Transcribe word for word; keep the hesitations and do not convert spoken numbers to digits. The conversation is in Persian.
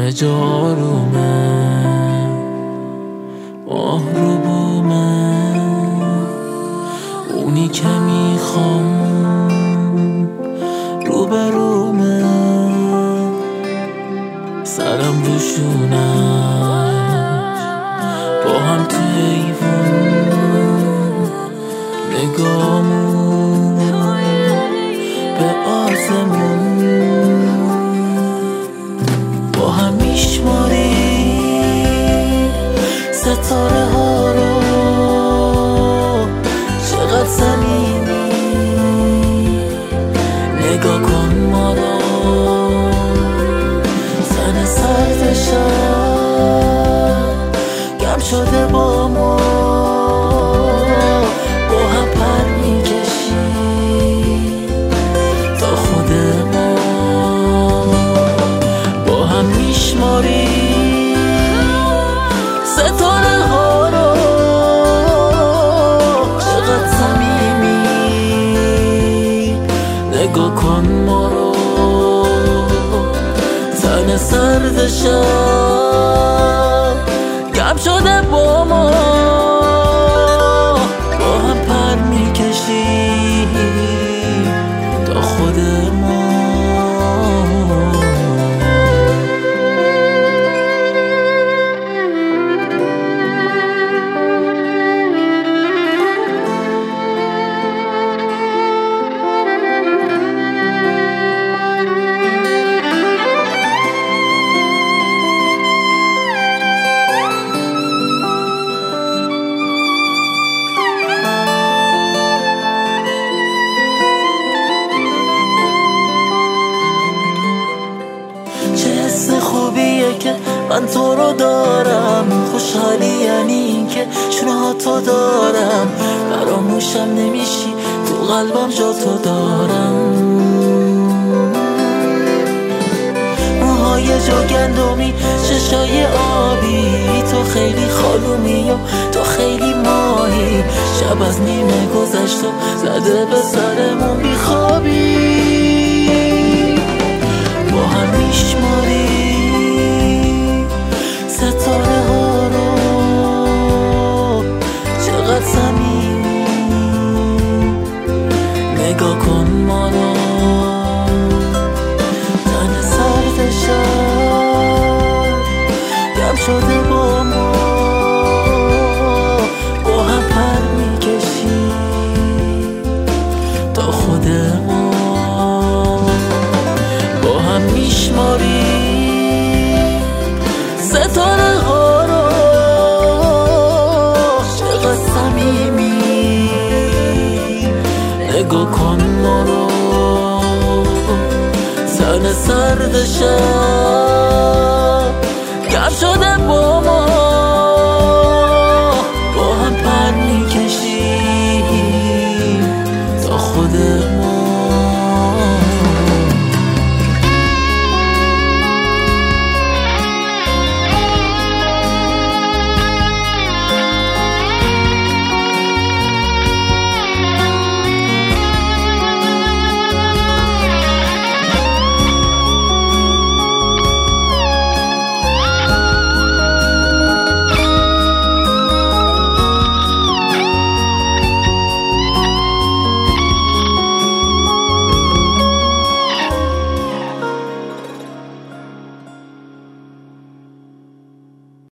همه جا آرومه، ماه رو بومه، اونی که میخوام رو برومه، سرم روشونش با هم تو حیوان، نگامون به آسمون، با هم میشماریم ستاره ها رو، چقدر صمیمی، نگاه کن ما رو، تن سرد شب گم شده با ما، با هم پر میکشیم تا خود ما، با هم میشماریم ستاره ها رو، چقدر صمیمی، نگاه کن ما رو، تن سرد شب گم شده با ما، با هم پر میکشیم تا خود ما. خوبیه که من تو رو دارم، خوشحالی یعنی این که شونه ها تو دارم، فراموشم نمیشی تو قلبم جا تو دارم، موهای جو گندمی، چشای آبی، تو خیلی خالومی و تو خیلی ماهی، شب از نیمه گذشت و زده به سرمون بیخوابی، با هم میشماری ستاره ها رو، چقدر صمیمی، نگاه کن ما رو، تن سرد شب گم شده با ما، با هم پر میکشیم تا خود ما، با هم میشماریم ستاره ها رو، چقدر صمیمی، نگاه کن ما رو، تن سرد شب گم شده با ما.